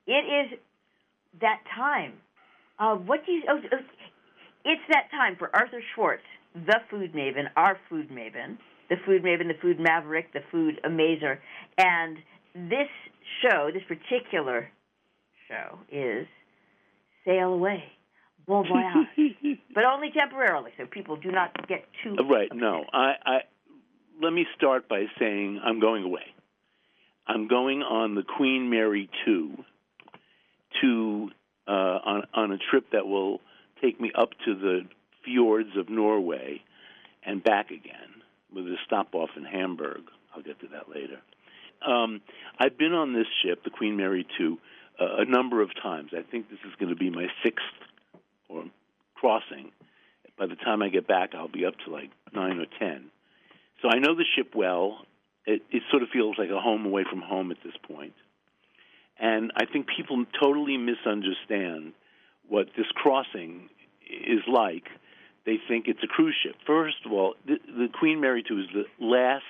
It is that time. What do you? It's that time for Arthur Schwartz, the food maven, our food maven, the food maverick, the food amazer, and this show, this particular show, is Sail Away, Bon Voyage, but only temporarily, so people do not get too right. upset. No, I let me start by saying I'm going away. I'm going on the Queen Mary 2 on a trip that will take me up to the fjords of Norway and back again with a stop off in Hamburg. I'll get to that later. I've been on this ship, the Queen Mary 2, a number of times. I think this is going to be my sixth or crossing. By the time I get back, I'll be up to like 9 or 10. So I know the ship well. It sort of feels like a home away from home at this point. And I think people totally misunderstand what this crossing is like. They think it's a cruise ship. First of all, the Queen Mary 2 is the last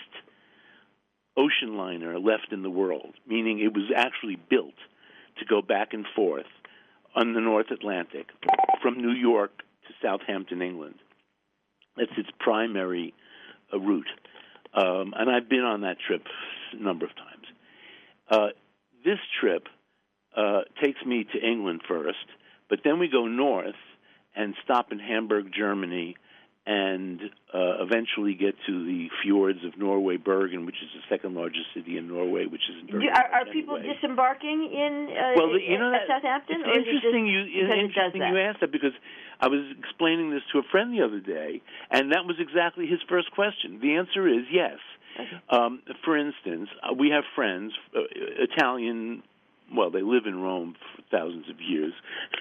ocean liner left in the world, meaning it was actually built to go back and forth on the North Atlantic from New York to Southampton, England. That's its primary route. And I've been on that trip a number of times. This trip takes me to England first, but then we go north and stop in Hamburg, Germany, and eventually get to the fjords of Norway, Bergen, which is the second largest city in Norway, which is in Bergen. Are people disembarking in Southampton? It's interesting you asked that, because I was explaining this to a friend the other day, and that was exactly his first question. The answer is yes. Okay. For instance, we have friends, Italian. Well, they live in Rome for thousands of years,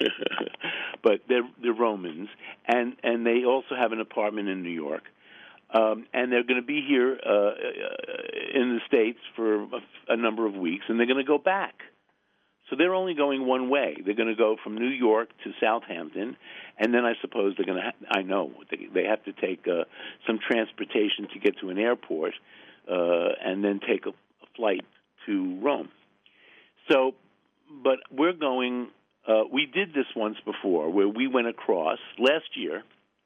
but they're Romans, and they also have an apartment in New York, and they're going to be here in the States for a number of weeks, and they're going to go back. So they're only going one way. They're going to go from New York to Southampton, and then I suppose they're going to. I know they have to take some transportation to get to an airport, and then take a flight to Rome. So, but we're going, we did this once before, where we went across last year,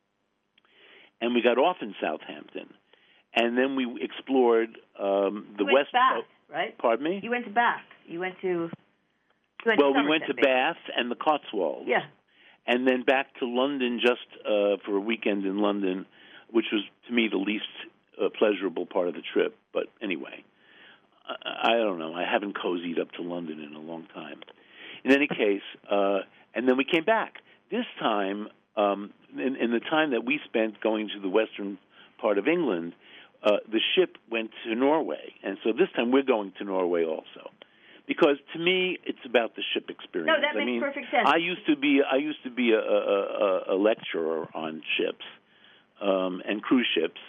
and we got off in Southampton, and then we explored the West Coast. Right? Pardon me? You went to Bath. We went to Bath and the Cotswolds. Yeah. And then back to London just for a weekend in London, which was, to me, the least pleasurable part of the trip. But anyway, I don't know. I haven't cozied up to London in a long time. In any case, and then we came back. This time, in the time that we spent going to the western part of England, the ship went to Norway. And so this time we're going to Norway also. Because to me, it's about the ship experience. No, that makes perfect sense. I used to be a lecturer on ships and cruise ships,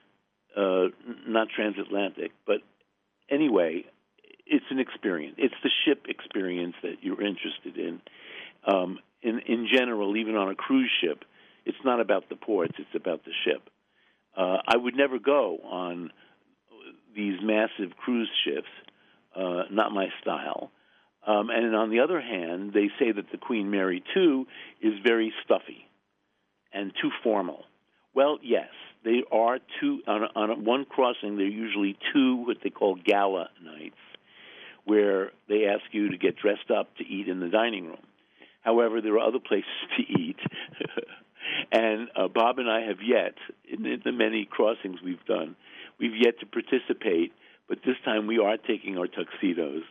not transatlantic. But anyway, it's an experience. It's the ship experience that you're interested in. In general, even on a cruise ship, it's not about the ports; it's about the ship. I would never go on these massive cruise ships. Not my style. And on the other hand, they say that the Queen Mary 2 is very stuffy and too formal. Well, yes, they are two. On one crossing, there are usually two what they call gala nights, where they ask you to get dressed up to eat in the dining room. However, there are other places to eat. And Bob and I have yet, in the many crossings we've done, we've yet to participate. But this time we are taking our tuxedos,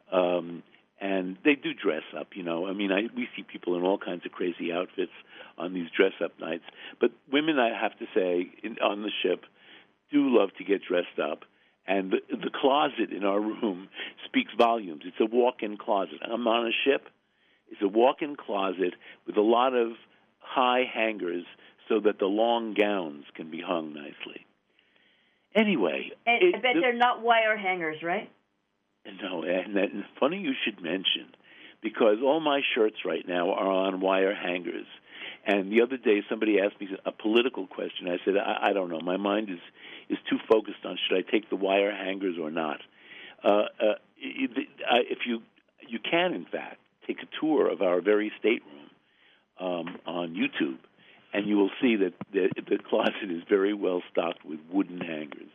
and they do dress up, you know. I mean, we see people in all kinds of crazy outfits on these dress-up nights. But women, I have to say, on the ship, do love to get dressed up. And the closet in our room speaks volumes. It's a walk-in closet. I'm on a ship. It's a walk-in closet with a lot of high hangers so that the long gowns can be hung nicely. Anyway. And I bet they're not wire hangers, right? No, and funny you should mention, because all my shirts right now are on wire hangers. And the other day somebody asked me a political question. I said, I don't know. My mind is too focused on should I take the wire hangers or not. If you can, in fact, take a tour of our very stateroom on YouTube, and you will see that the closet is very well stocked with wooden hangers.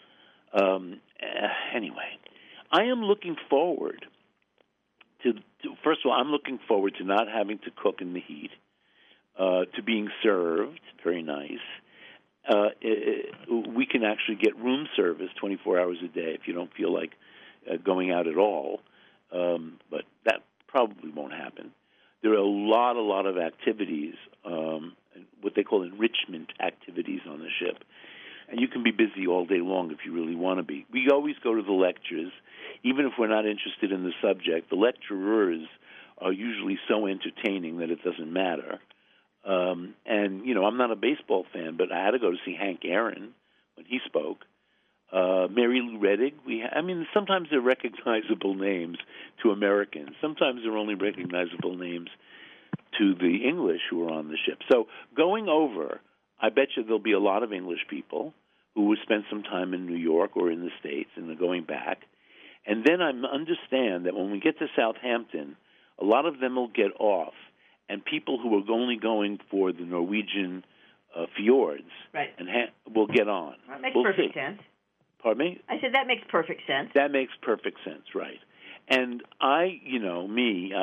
Anyway, I am looking forward to first of all, I'm looking forward to not having to cook in the heat, to being served, very nice. We can actually get room service 24 hours a day if you don't feel like going out at all, but that probably won't happen. There are a lot of activities, what they call enrichment activities on the ship, and you can be busy all day long if you really want to be. We always go to the lectures, even if we're not interested in the subject. The lecturers are usually so entertaining that it doesn't matter. And, you know, I'm not a baseball fan, but I had to go to see Hank Aaron when he spoke. Mary Lou Rettig. Sometimes they're recognizable names to Americans. Sometimes they're only recognizable names to the English who are on the ship. So going over, I bet you there'll be a lot of English people who will spend some time in New York or in the States and they're going back. And then I understand that when we get to Southampton, a lot of them will get off, and people who are only going for the Norwegian fjords will get on. That makes perfect sense. Pardon me? I said that makes perfect sense. That makes perfect sense, right. And you know me,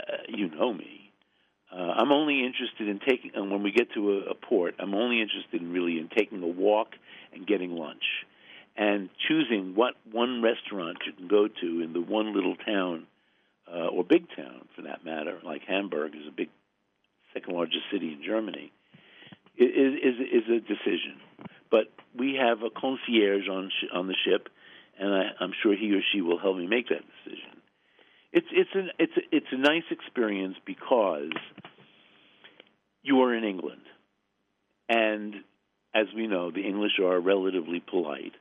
I'm only interested in taking, and when we get to a port, I'm only interested in taking a walk and getting lunch and choosing what one restaurant you can go to in the one little town, or big town for that matter, like Hamburg is a big, second largest city in Germany, is a decision. But we have a concierge on the ship, and I'm sure he or she will help me make that decision. It's a nice experience because you are in England, and as we know, the English are relatively polite.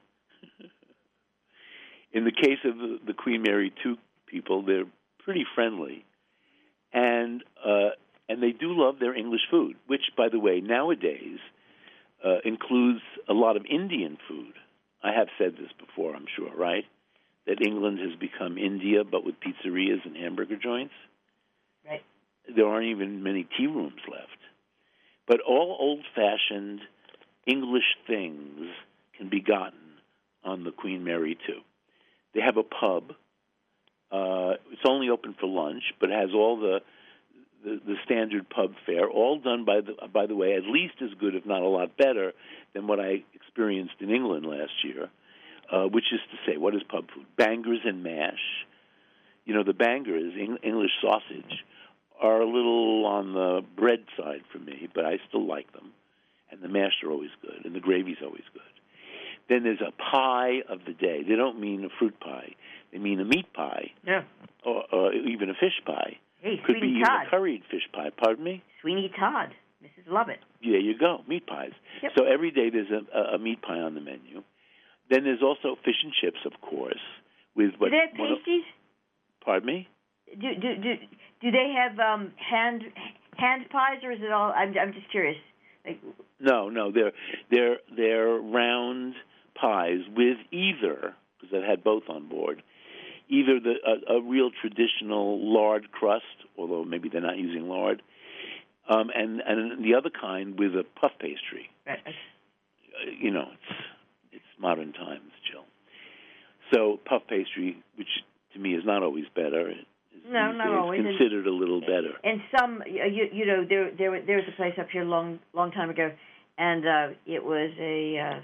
In the case of the Queen Mary II people, they're pretty friendly, and they do love their English food, which, by the way, nowadays includes a lot of Indian food. I have said this before, I'm sure, right? That England has become India, but with pizzerias and hamburger joints. Right. There aren't even many tea rooms left. But all old-fashioned English things can be gotten on the Queen Mary II. They have a pub. It's only open for lunch, but has all the standard pub fare, all done by the way, at least as good, if not a lot better, than what I experienced in England last year, which is to say, what is pub food? Bangers and mash. You know, the bangers, English sausage, are a little on the bread side for me, but I still like them. And the mash are always good, and the gravy's always good. Then there's a pie of the day. They don't mean a fruit pie. They mean a meat pie. Yeah. Or even a fish pie. Hey, could Sweeney be Todd. Even a curried fish pie. Pardon me? Sweeney Todd. Mrs. Lovett. There you go, meat pies. Yep. So every day there's a meat pie on the menu. Then there's also fish and chips, of course. With what? Do they have pasties? Pardon me? Do they have hand pies, or is it all? I'm just curious. No, they're round pies with either, because I've had both on board, either a real traditional lard crust, although maybe they're not using lard, and the other kind with a puff pastry. Right. You know, it's modern times, Jill. So puff pastry, which to me is not always better, not always considered a little better. And some, there was a place up here long time ago, and it was a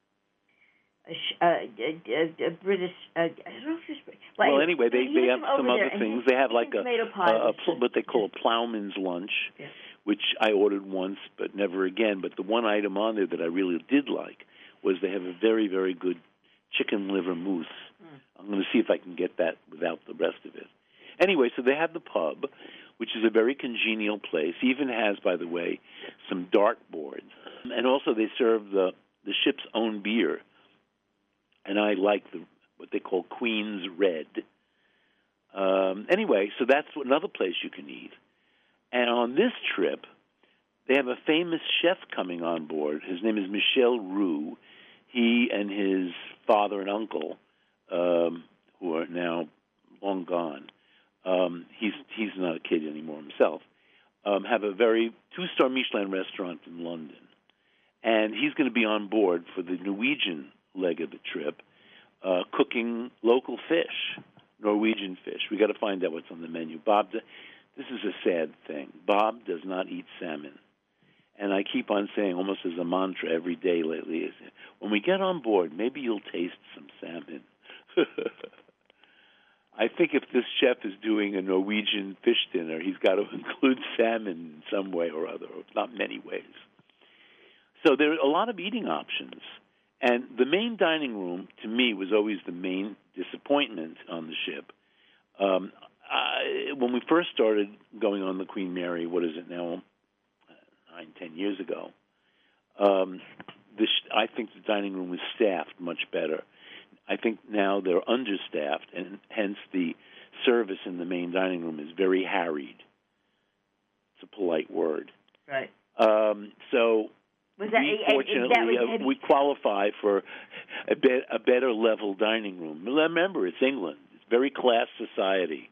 British. I don't know if it's. Well, anyway, they have some other things. They have like what they call a plowman's lunch, yeah, which I ordered once, but never again. But the one item on there that I really did like was they have a very, very good chicken liver mousse. I'm going to see if I can get that without the rest of it. Anyway, so they have the pub, which is a very congenial place. Even has, by the way, some dart boards. And also they serve the ship's own beer. And I like what they call Queen's Red. Anyway, so that's another place you can eat. And on this trip, they have a famous chef coming on board. His name is Michel Roux. He and his father and uncle, who are now long gone, he's not a kid anymore himself, have a very 2-star Michelin restaurant in London. And he's going to be on board for the Norwegian leg of the trip, cooking local fish, Norwegian fish. We got to find out what's on the menu. Bob, this is a sad thing. Bob does not eat salmon. And I keep on saying, almost as a mantra every day lately, is when we get on board, maybe you'll taste some salmon. I think if this chef is doing a Norwegian fish dinner, he's got to include salmon in some way or other, if not many ways. So there are a lot of eating options. And the main dining room, to me, was always the main disappointment on the ship. When we first started going on the Queen Mary, what is it now, 9-10 years ago, I think the dining room was staffed much better. I think now they're understaffed, and hence the service in the main dining room is very harried. It's a polite word. Right. So fortunately, we qualify for a better level dining room. Remember, it's England. It's very class society.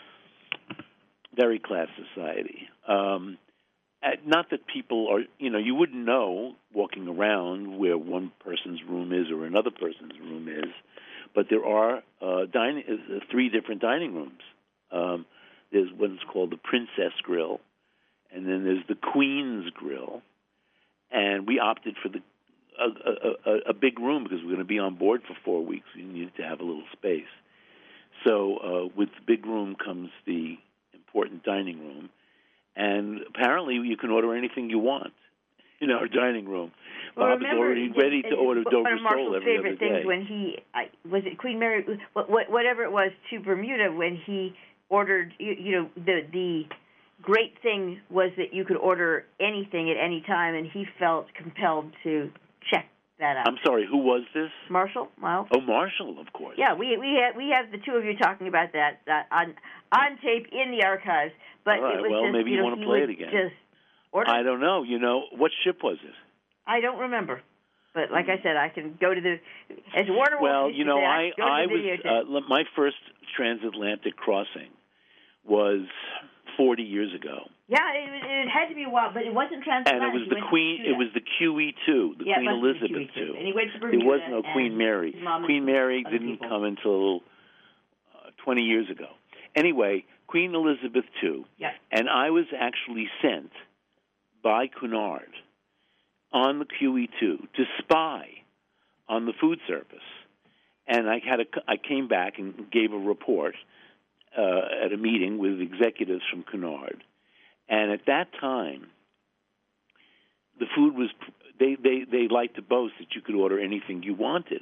Very class society. Not that people are, you wouldn't know walking around where one person's room is or another person's room is, but there are 3 different dining rooms. There's what's called the Princess Grill, and then there's the Queen's Grill, and we opted for a big room because we're going to be on board for 4 weeks. We needed to have a little space. So with the big room comes the important dining room. And apparently you can order anything you want in our dining room. Well, Bob is already ready to order Dover sole every other day. One of Marshall's favorite things when he, was it Queen Mary, whatever it was, to Bermuda, when he ordered, the great thing was that you could order anything at any time, and he felt compelled to check that out. I'm sorry, who was this? Marshall, Miles. Oh, Marshall, of course. Yeah, we have the two of you talking about that on tape in the archives. But all right, it was just, maybe you want to play it again. Just order. I don't know. What ship was it? I don't remember. But like I said, I can go to as Warner Wolf used to say, I was my first transatlantic crossing was 40 years ago. Yeah, it had to be a while, but it wasn't transatlantic. And it was the Queen. It was the QE2, the Queen Elizabeth II. And he went to Bermuda. There was no Queen Mary. Queen Mary didn't come until 20 years ago. Anyway, Queen Elizabeth II. Yep. And I was actually sent by Cunard on the QE2 to spy on the food service, and I came back and gave a report at a meeting with executives from Cunard. And at that time, the food was they liked to boast that you could order anything you wanted,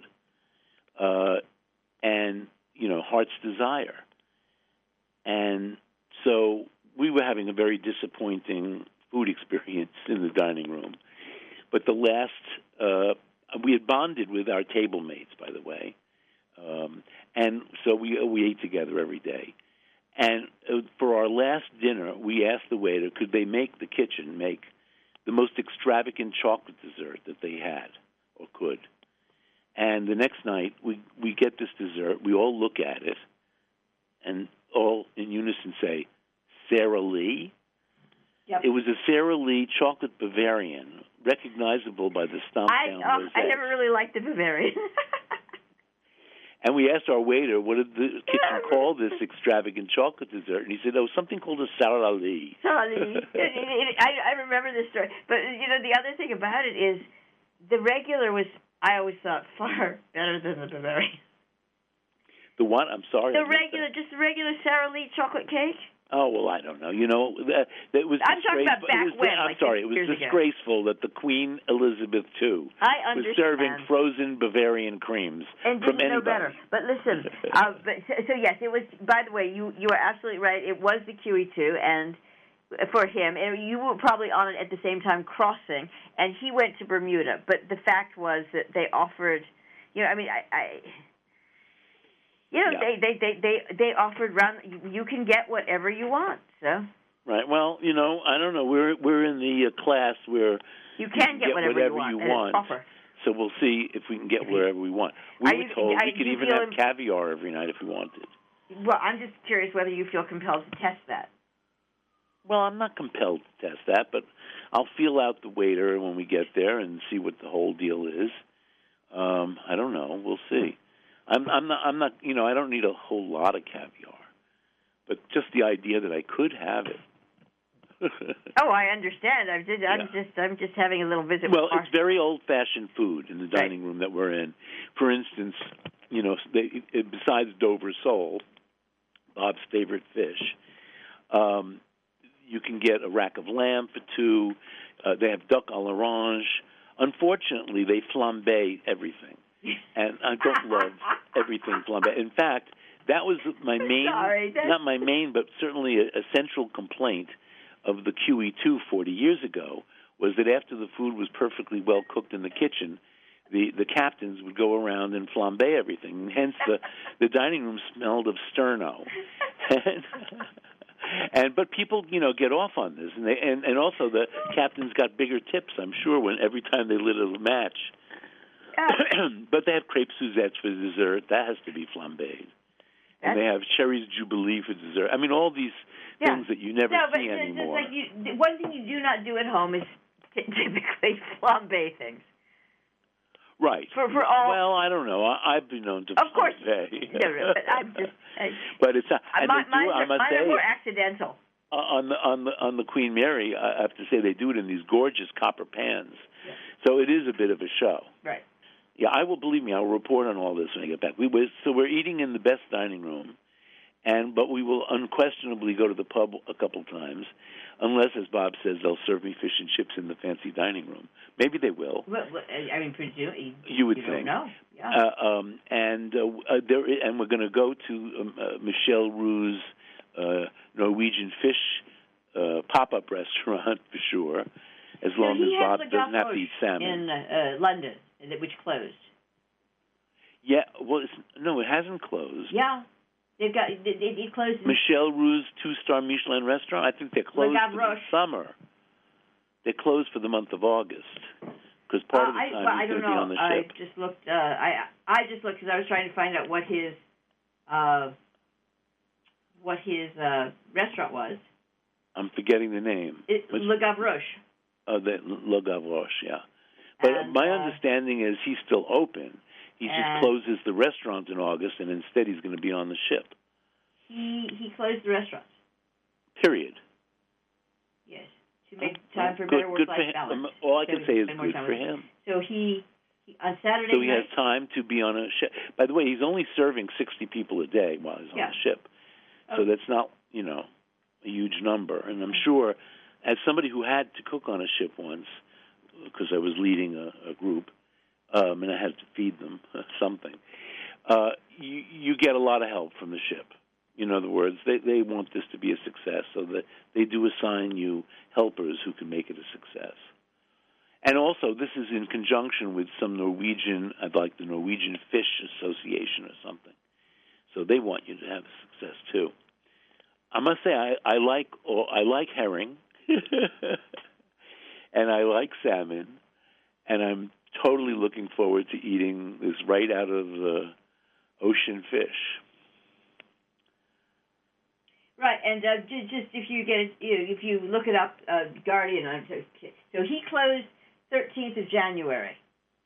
and heart's desire. And so we were having a very disappointing food experience in the dining room. But the last, we had bonded with our table mates, by the way, and so we ate together every day. And for our last dinner, we asked the waiter, could they make the most extravagant chocolate dessert that they had or could. And the next night, we get this dessert. We all look at it and all in unison say, Sara Lee? Yep. It was a Sara Lee chocolate Bavarian, recognizable by the stomp down rosette. I never really liked the Bavarian. And we asked our waiter, what did the kitchen call this extravagant chocolate dessert? And he said, something called a Sara Lee. Sara Lee. I remember this story. But, the other thing about it is the regular was, I always thought, far better than the Bavarian. The what? I'm sorry. Just the regular Sara Lee chocolate cake. Oh, well, I don't know. That was I'm talking about back when. I'm sorry. It was disgraceful that the Queen Elizabeth II was serving frozen Bavarian creams and from didn't know anybody. better. But listen, so yes, it was. By the way, you are absolutely right. It was the QE2, and for him, and you were probably on it at the same time crossing, and he went to Bermuda. But the fact was that they offered. They offered you can get whatever you want. So right. Well, I don't know. We're in the class where you can get whatever you want. So we'll see if we can get wherever we want. We were told we could even have caviar every night if we wanted. Well, I'm just curious whether you feel compelled to test that. Well, I'm not compelled to test that, but I'll feel out the waiter when we get there and see what the whole deal is. I don't know. We'll see. I'm not. You know, I don't need a whole lot of caviar, but just the idea that I could have it. Oh, I understand. I'm just having a little visit. Well, it's very old-fashioned food in the dining room that we're in. For instance, you know, besides Dover sole, Bob's favorite fish, you can get a rack of lamb for $2. They have duck à l'orange. Unfortunately, they flambe everything, and I don't love everything flambe. In fact, that was my main, not my main, but certainly a central complaint of the QE2 40 years ago, was that after the food was perfectly well cooked in the kitchen, the captains would go around and flambe everything, and hence the dining room smelled of sterno. But people, you know, get off on this, and also the captains got bigger tips, I'm sure, when every time they lit a match. But they have crepe Suzettes for dessert. That has to be flambéed. And they have Cherry's Jubilee for dessert. I mean, all these things that you never see anymore. Like one thing you do not do at home is typically flambe things. Right. For all. Well, I don't know. I've been known to. Of course. Flambe. No, but I'm just. But it's. Mine I are more accidental. On the Queen Mary, I have to say they do it in these gorgeous copper pans. Yeah. So it is a bit of a show. Right. Yeah, I will, believe me, I'll report on all this when I get back. So we're eating in the best dining room, but we will unquestionably go to the pub a couple times, unless, as Bob says, they'll serve me fish and chips in the fancy dining room. Maybe they will. Well, I mean, presumably, you would think. Don't know. Yeah. And we're going to go to Michel Roux's Norwegian fish pop-up restaurant for sure, as long as Bob doesn't have to eat salmon. In London, which closed. Yeah, well, it hasn't closed. Yeah, they've got it closed. Michel Roux's 2-star Michelin restaurant. I think they're closed for the summer. They're closed for the month of August because part of the time he's going to be on the ship. I just looked. I just looked because I was trying to find out what his restaurant was. I'm forgetting the name. Le Gavroche. The Le Gavroche, yeah. But my understanding is he's still open. He just closes the restaurant in August, and instead he's going to be on the ship. He closed the restaurant. Period. Yes, to make time for better work-life balance. All I can say is good for him. So he on Saturday night. So he has time to be on a ship. By the way, he's only serving 60 people a day while he's on the ship. So that's not, a huge number. And I'm sure, as somebody who had to cook on a ship once, because I was leading a group, and I had to feed them something, you get a lot of help from the ship. In other words, they want this to be a success, so that they do assign you helpers who can make it a success. And also, this is in conjunction with some Norwegian, like the Norwegian Fish Association or something. So they want you to have success too. I must say, I like herring, and I like salmon, and I'm totally looking forward to eating this right out of the ocean fish. Right, and just if you look it up, Guardian. So he closed 13th of January,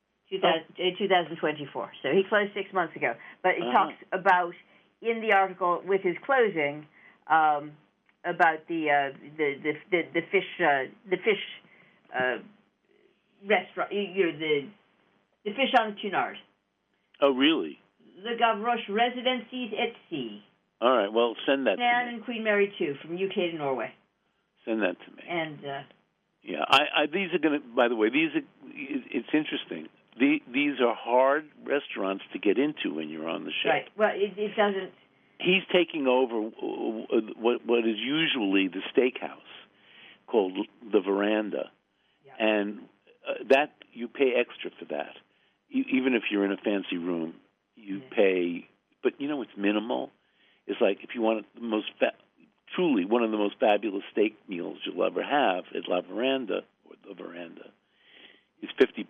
2024. So he closed 6 months ago. But it talks about in the article with his closing about the fish restaurant, the fish on Cunard. Oh, really? Le Gavroche Residencies at Sea. All right, well, send that to me. And Queen Mary 2 from UK to Norway. Send that to me. And yeah, these are going to. By the way, it's interesting. These are hard restaurants to get into when you're on the ship. Right. Well, it doesn't. He's taking over what is usually the steakhouse called the Veranda, and that you pay extra for that. Even if you're in a fancy room, you pay. But it's minimal. It's like if you want truly one of the most fabulous steak meals you'll ever have at La Veranda or the Veranda is $50.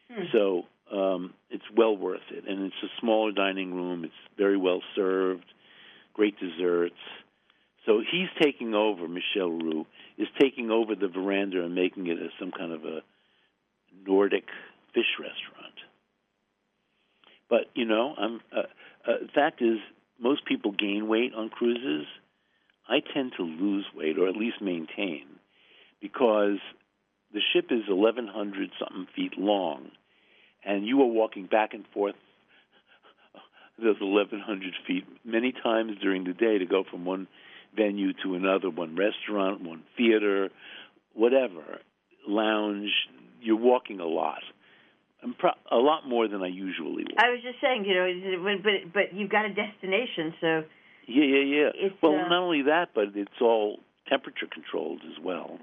So it's well worth it, and it's a smaller dining room. It's very well served. great desserts. So he's taking over, Michel Roux is taking over the veranda and making it as some kind of a Nordic fish restaurant. But, the fact is, most people gain weight on cruises. I tend to lose weight, or at least maintain, because the ship is 1,100-something feet long, and you are walking back and forth those 1,100 feet many times during the day to go from one venue to another, one restaurant, one theater, whatever, lounge. You're walking a lot. A lot more than I usually walk. I was just saying, but you've got a destination, so... Yeah. Well, not only that, but it's all temperature controlled as well.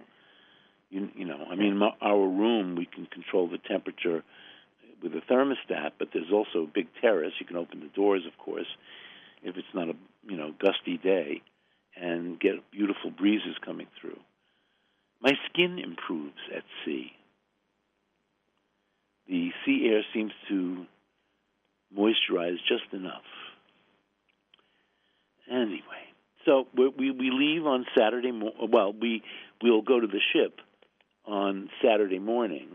Our room, we can control the temperature with a thermostat, but there's also a big terrace. You can open the doors, of course, if it's not a gusty day, and get beautiful breezes coming through. My skin improves at sea. The sea air seems to moisturize just enough. Anyway, so we leave on Saturday. We'll go to the ship on Saturday morning.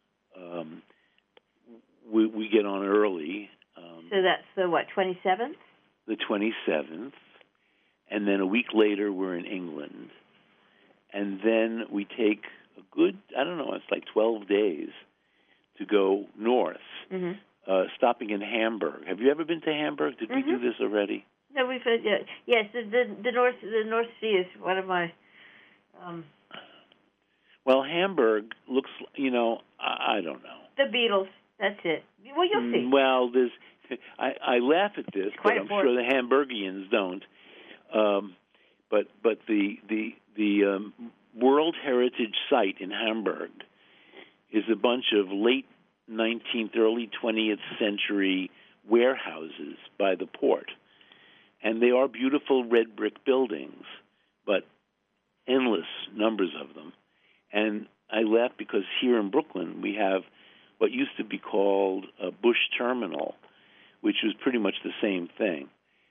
We get on early. So that's the 27th? The 27th. And then a week later, we're in England. And then we take a good, it's like 12 days to go north, stopping in Hamburg. Have you ever been to Hamburg? Did we do this already? No, we've had, yes. The North Sea is one of my. Well, Hamburg looks, I don't know. The Beatles. That's it. Well, you'll see. Well, I laugh at this, but I'm sure the Hamburgians don't. But the World Heritage Site in Hamburg is a bunch of late 19th, early 20th century warehouses by the port. And they are beautiful red brick buildings, but endless numbers of them. And I laugh because here in Brooklyn we have what used to be called a Bush Terminal, which was pretty much the same thing.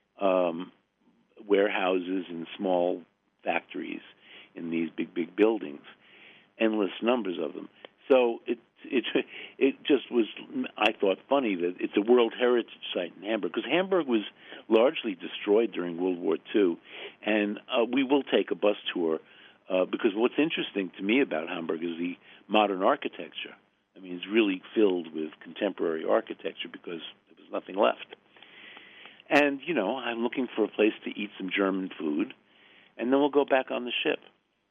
Warehouses and small factories in these big buildings, endless numbers of them. So it just was, I thought, funny that it's a World Heritage Site in Hamburg, because Hamburg was largely destroyed during World War II, and we will take a bus tour, because what's interesting to me about Hamburg is the modern architecture. I mean, it's really filled with contemporary architecture because there was nothing left. And, I'm looking for a place to eat some German food, and then we'll go back on the ship.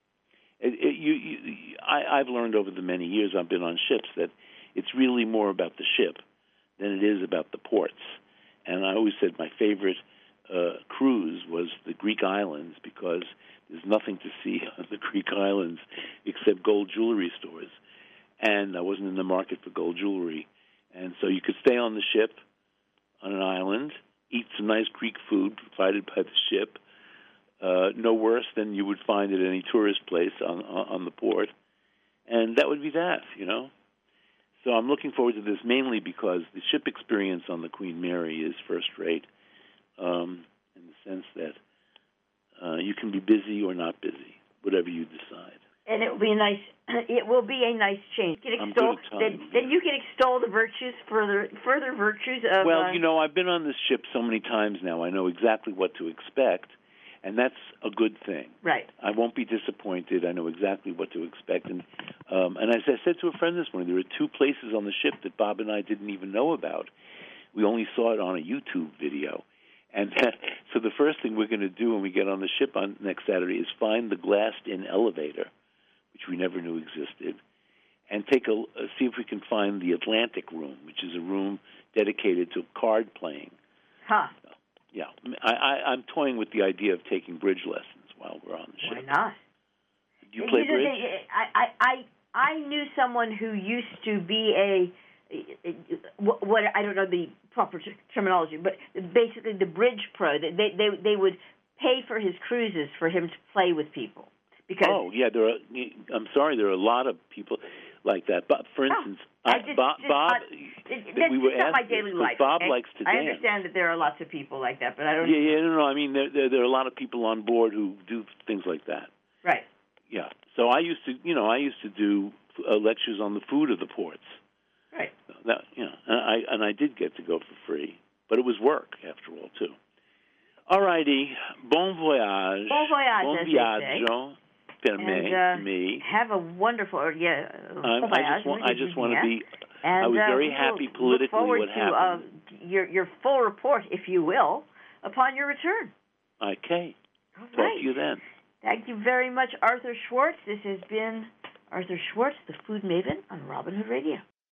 I've learned over the many years I've been on ships that it's really more about the ship than it is about the ports. And I always said my favorite cruise was the Greek islands, because there's nothing to see on the Greek islands except gold jewelry stores. And I wasn't in the market for gold jewelry. And so you could stay on the ship on an island, eat some nice Greek food provided by the ship, no worse than you would find at any tourist place on the port. And that would be that, So I'm looking forward to this mainly because the ship experience on the Queen Mary is first rate, in the sense that you can be busy or not busy, whatever you decide. And it will be a nice change. Then you can extol the virtues, further virtues of... Well, I've been on this ship so many times now, I know exactly what to expect, and that's a good thing. Right. I won't be disappointed. I know exactly what to expect. And as I said to a friend this morning, there are two places on the ship that Bob and I didn't even know about. We only saw it on a YouTube video. And so the first thing we're going to do when we get on the ship on next Saturday is find the glassed-in elevator, which we never knew existed, and see if we can find the Atlantic Room, which is a room dedicated to card playing. Huh. Yeah. I'm toying with the idea of taking bridge lessons while we're on the ship. Why not? Do you play bridge? I knew someone who used to be what I don't know the proper terminology, but basically the bridge pro. They would pay for his cruises for him to play with people. Because there are a lot of people. like that. But for instance, Bob, we were asked my daily life. Bob okay? likes to I dance. understand that there are lots of people like that, but I don't. No. I mean, there are a lot of people on board who do things like that. Right. Yeah. So I used to do lectures on the food of the ports. Right. That, and I did get to go for free, but it was work after all too. All righty. Bon voyage. Bon voyage. Bon viaggio per me. Have a wonderful. I just want to be. I was very happy politically. Look forward what happened. To your full report, if you will, upon your return. Okay. All Talk right. to you then. Thank you very much, Arthur Schwartz. This has been Arthur Schwartz, the Food Maven on Robin Hood Radio.